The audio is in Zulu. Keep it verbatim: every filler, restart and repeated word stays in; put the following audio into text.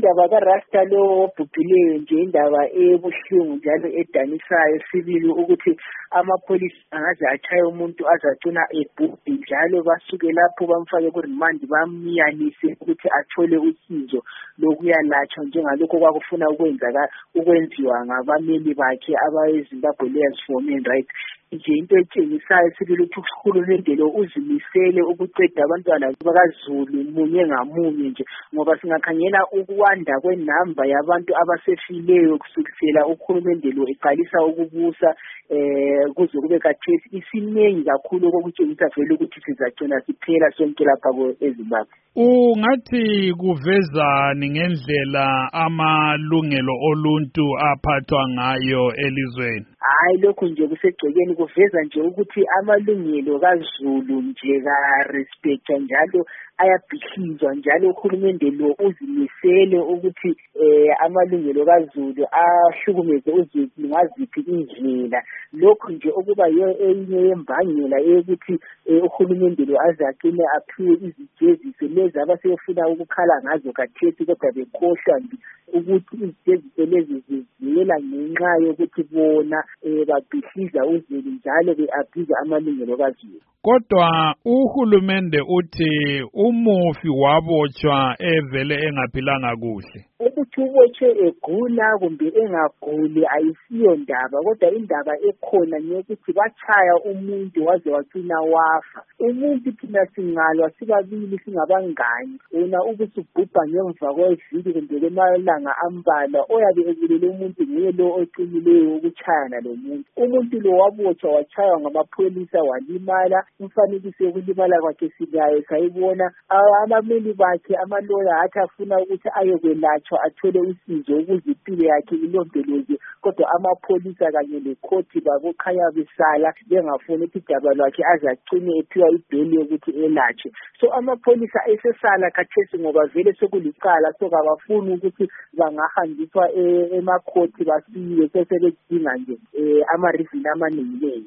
indaba kaRasta lo obhubhileyo nje indaba ebuhlungu njalo edanisayo sibili ukuthi amapholisa angaze achaye umuntu azacina ebhubhi njalo basuke lapho bamfake ku-remand bamyanise ukuthi athole usizo lokuyalatshwa njengalokho kwakufuna ukwenzaka ukwenziwa ngabameli bakhe abayiZimbabwe Lawyers for Human Rights. Nje into etshengisayo sibili ukuthi uhulumende lo uzimisele ukuqeda abantwana bakaZulu munye ngamunye nje, ngoba singakhangela ukwanda kwenamba yabantu abasefileyo kusukisela uhulumende lo eqalisa ukubusa eh kuze kube khathesi isiningi kakhulu okutshengisa vele ukuthi sizagcina siphela sonke lapha eZimbabwe. Ungathi kuvezani ngendlela amalungelo oluntu aphathwa ngayo elizweni? Hayi lokho nje kusegcekeni kuveza nje ukuthi amalungelo kaZulu nje ka-respect njalo ayabhihizwa njalo uhulumende lo uzimisele ukuthi eh amalungelo kaZulu ahlukumeze uZulu ngaziphi indlela. Lokho nje okuba yenye yembangela yokuthi uhulumende lo azaqine aphiwe izijeziso lezi abasefuna ukukhala ngazo kathesi kodwa bekhohlwa ukuthi izijeziso lezi zivela ngenxa yokuthi bona babhihliza uZulu njalo be-abuse amalungelo kaZulu. Kodwa uhulumende uthi umufi wabotshwa evele engaphilanga kuhle. Ukuthi ubotshwe egula kumbe engaguli ayisiyo ndaba, kodwa indaba ekhona nyokuthi bachaya umuntu waze wacina wafa. Umuntu thina singalwa sibabili singabangani, wena ubusubhubha ngemva kweviki kumbe kwemalanga ambala oyabe ebulele umuntu nguye lo oqinileyo ukuchayana lo muntu. Umuntu lo wabotshwa wachaywa ngamapholisa walimala. Umfanekiso yokulimala kwakhe silayo sayibona. Abameli bakhe amaloya athi afuna ukuthi ayekwelatshwa athole usizo ukuze impilo yakhe ilondolozwe, kodwa amapholisa kanye lekhoti babokhanya besala bengafuni ukuthi idaba lwakhe azacine ephiwa ibheli yokuthi elatshwe. So amapholisa esesala khathesi ngoba vele sokulicala sokabafuni ukuthi bangahanjiswa emakhoti basiwe sesebedinga nje ama-reason amaningi.